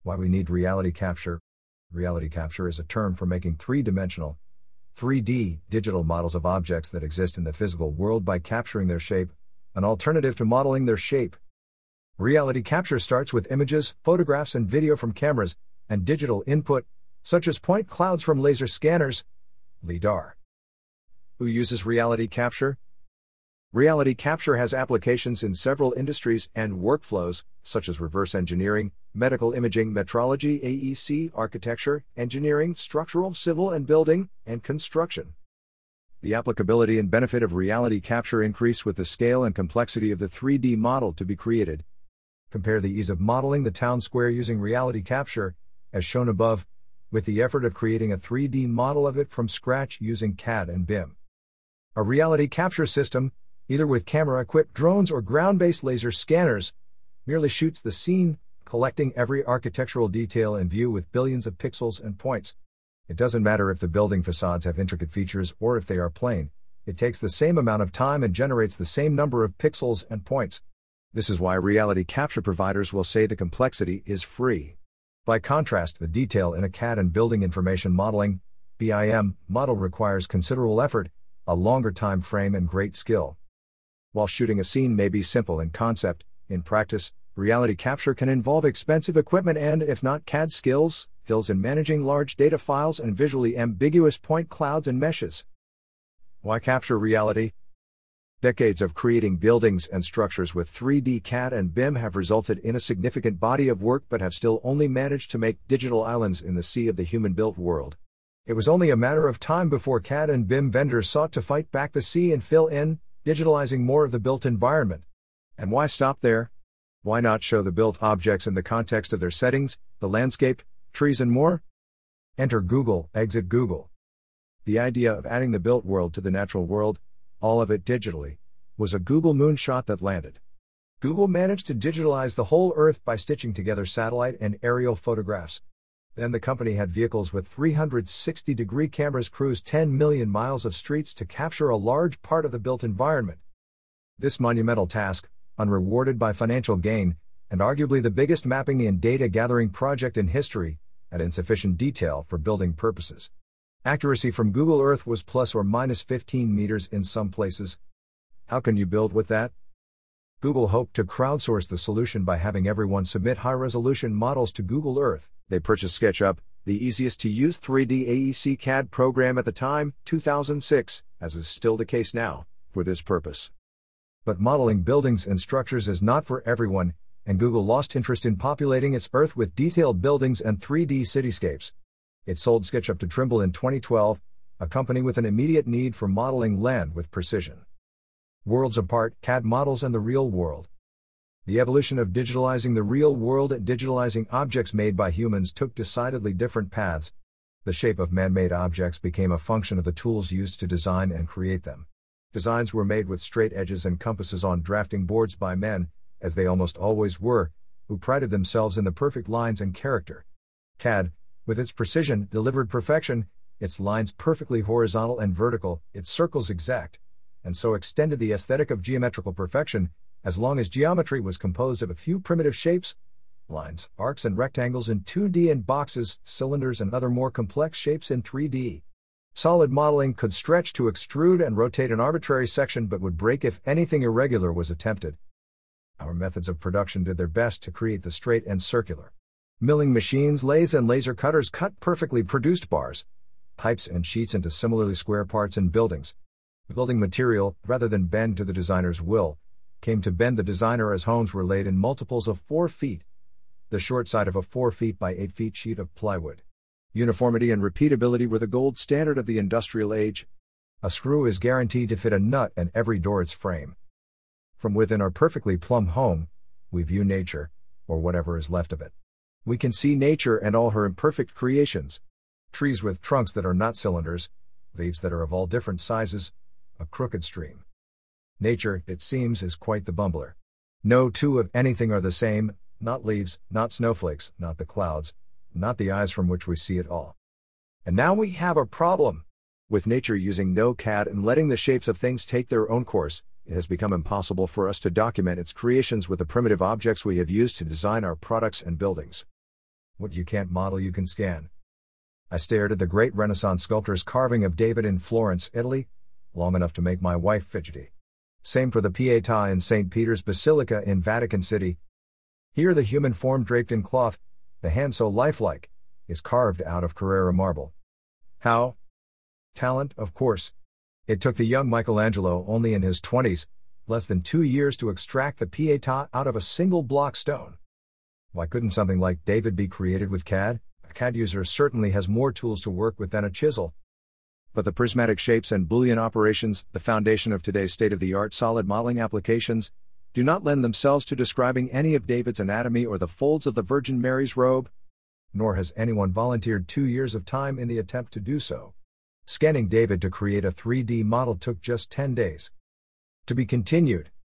Why we need reality capture. Reality capture is a term for making three-dimensional, 3D, digital models of objects that exist in the physical world by capturing their shape, an alternative to modeling their shape. Reality capture starts with images, photographs and video from cameras, and digital input, such as point clouds from laser scanners, LiDAR. Who uses reality capture? Reality capture has applications in several industries and workflows, such as reverse engineering, medical imaging, metrology, AEC, architecture, engineering, structural, civil and building, and construction. The applicability and benefit of reality capture increase with the scale and complexity of the 3D model to be created. Compare the ease of modeling the town square using reality capture, as shown above, with the effort of creating a 3D model of it from scratch using CAD and BIM. A reality capture system, either with camera-equipped drones or ground-based laser scanners, merely shoots the scene, collecting every architectural detail in view with billions of pixels and points. It doesn't matter if the building facades have intricate features or if they are plain, it takes the same amount of time and generates the same number of pixels and points. This is why reality capture providers will say the complexity is free. By contrast, the detail in a CAD and building information modeling, BIM, model requires considerable effort, a longer time frame and great skill. While shooting a scene may be simple in concept, in practice, reality capture can involve expensive equipment and, if not CAD skills in managing large data files and visually ambiguous point clouds and meshes. Why capture reality? Decades of creating buildings and structures with 3D CAD and BIM have resulted in a significant body of work but have still only managed to make digital islands in the sea of the human-built world. It was only a matter of time before CAD and BIM vendors sought to fight back the sea and fill in, digitalizing more of the built environment. And why stop there? Why not show the built objects in the context of their settings, the landscape, trees and more? Enter Google, exit Google. The idea of adding the built world to the natural world, all of it digitally, was a Google moonshot that landed. Google managed to digitalize the whole Earth by stitching together satellite and aerial photographs. Then the company had vehicles with 360-degree cameras cruise 10 million miles of streets to capture a large part of the built environment. This monumental task, unrewarded by financial gain, and arguably the biggest mapping and data gathering project in history, had insufficient detail for building purposes. Accuracy from Google Earth was plus or minus 15 meters in some places. How can you build with that? Google hoped to crowdsource the solution by having everyone submit high-resolution models to Google Earth. They purchased SketchUp, the easiest-to-use 3D AEC CAD program at the time, 2006, as is still the case now, for this purpose. But modeling buildings and structures is not for everyone, and Google lost interest in populating its Earth with detailed buildings and 3D cityscapes. It sold SketchUp to Trimble in 2012, a company with an immediate need for modeling land with precision. Worlds apart, CAD models and the real world. The evolution of digitalizing the real world and digitalizing objects made by humans took decidedly different paths. The shape of man-made objects became a function of the tools used to design and create them. Designs were made with straight edges and compasses on drafting boards by men, as they almost always were, who prided themselves in the perfect lines and character. CAD, with its precision, delivered perfection, its lines perfectly horizontal and vertical, its circles exact, and so extended the aesthetic of geometrical perfection, as long as geometry was composed of a few primitive shapes, lines, arcs and rectangles in 2D and boxes, cylinders and other more complex shapes in 3D. Solid modeling could stretch to extrude and rotate an arbitrary section but would break if anything irregular was attempted. Our methods of production did their best to create the straight and circular. Milling machines, lathes and laser cutters cut perfectly produced bars, pipes and sheets into similarly square parts and buildings. Building material, rather than bend to the designer's will, came to bend the designer as homes were laid in multiples of 4 feet. The short side of a 4 feet by 8 feet sheet of plywood. Uniformity and repeatability were the gold standard of the industrial age. A screw is guaranteed to fit a nut and every door its frame. From within our perfectly plumb home, we view nature, or whatever is left of it. We can see nature and all her imperfect creations. Trees with trunks that are not cylinders, leaves that are of all different sizes, a crooked stream. Nature, it seems, is quite the bumbler. No two of anything are the same, not leaves, not snowflakes, not the clouds, not the eyes from which we see it all. And now we have a problem. With nature using no CAD and letting the shapes of things take their own course, it has become impossible for us to document its creations with the primitive objects we have used to design our products and buildings. What you can't model you can scan. I stared at the great Renaissance sculptor's carving of David in Florence, Italy, long enough to make my wife fidgety. Same for the Pietà in St. Peter's Basilica in Vatican City. Here the human form draped in cloth, the hand so lifelike, is carved out of Carrara marble. How? Talent, of course. It took the young Michelangelo only in his 20s, less than 2 years to extract the Pietà out of a single block stone. Why couldn't something like David be created with CAD? A CAD user certainly has more tools to work with than a chisel. But the prismatic shapes and Boolean operations, the foundation of today's state-of-the-art solid modeling applications, do not lend themselves to describing any of David's anatomy or the folds of the Virgin Mary's robe. Nor has anyone volunteered 2 years of time in the attempt to do so. Scanning David to create a 3D model took just 10 days. To be continued.